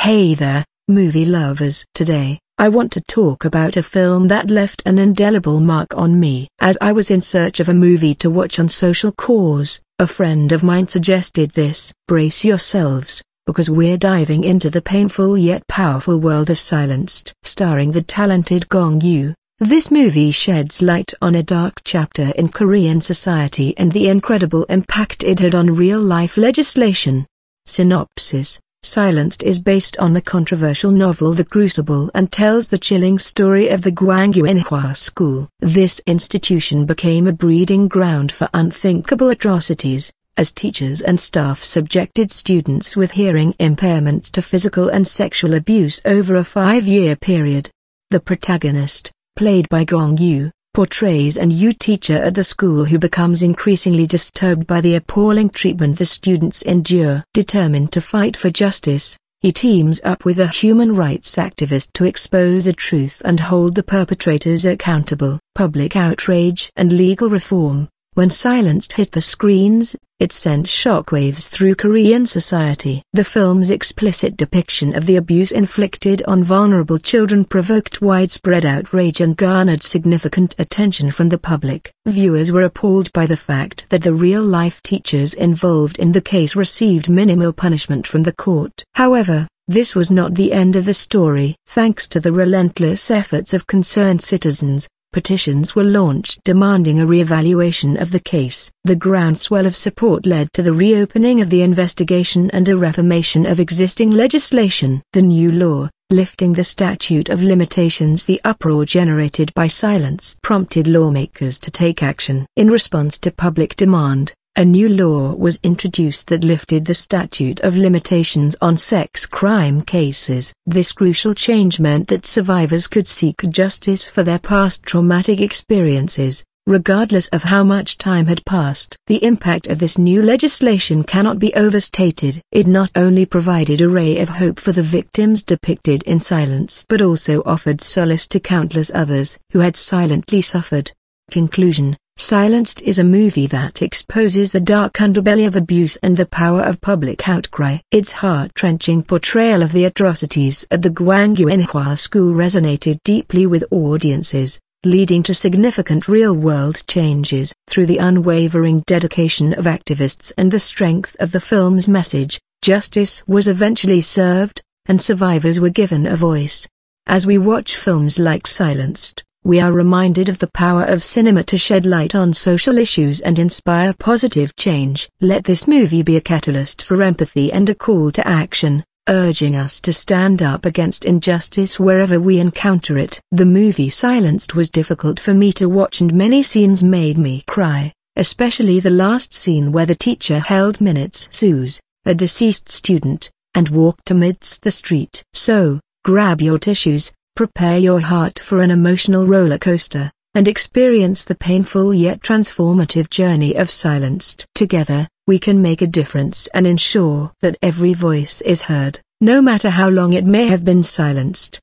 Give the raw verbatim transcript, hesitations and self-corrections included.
Hey there, movie lovers. Today, I want to talk about a film that left an indelible mark on me. As I was in search of a movie to watch on Social Cause, a friend of mine suggested this. Brace yourselves, because we're diving into the painful yet powerful world of Silenced. Starring the talented Gong Yoo, this movie sheds light on a dark chapter in Korean society and the incredible impact it had on real-life legislation. Synopsis: Silenced is based on the controversial novel The Crucible and tells the chilling story of the Gwangju Inhwa School. This institution became a breeding ground for unthinkable atrocities, as teachers and staff subjected students with hearing impairments to physical and sexual abuse over a five-year period. The protagonist, played by Gong Yoo, portrays an Yu teacher at the school who becomes increasingly disturbed by the appalling treatment the students endure. Determined to fight for justice, he teams up with a human rights activist to expose the truth and hold the perpetrators accountable. Public outrage and legal reform. When Silenced hit the screens, it sent shockwaves through Korean society. The film's explicit depiction of the abuse inflicted on vulnerable children provoked widespread outrage and garnered significant attention from the public. Viewers were appalled by the fact that the real-life teachers involved in the case received minimal punishment from the court. However, this was not the end of the story. Thanks to the relentless efforts of concerned citizens, petitions were launched demanding a re-evaluation of the case. The groundswell of support led to the reopening of the investigation and a reformation of existing legislation. The new law, lifting the statute of limitations. The uproar generated by Silence prompted lawmakers to take action. In response to public demand, a new law was introduced that lifted the statute of limitations on sex crime cases. This crucial change meant that survivors could seek justice for their past traumatic experiences, regardless of how much time had passed. The impact of this new legislation cannot be overstated. It not only provided a ray of hope for the victims depicted in Silence, but also offered solace to countless others who had silently suffered. Conclusion: Silenced is a movie that exposes the dark underbelly of abuse and the power of public outcry. Its heart-wrenching portrayal of the atrocities at the Gwangju Inhwa School resonated deeply with audiences, leading to significant real-world changes. Through the unwavering dedication of activists and the strength of the film's message, justice was eventually served, and survivors were given a voice. As we watch films like Silenced, we are reminded of the power of cinema to shed light on social issues and inspire positive change. Let this movie be a catalyst for empathy and a call to action, urging us to stand up against injustice wherever we encounter it. The movie Silenced was difficult for me to watch and many scenes made me cry, especially the last scene where the teacher held Minutes Suze, a deceased student, and walked amidst the street. So, grab your tissues, prepare your heart for an emotional roller coaster, and experience the painful yet transformative journey of Silenced. Together, we can make a difference and ensure that every voice is heard, no matter how long it may have been silenced.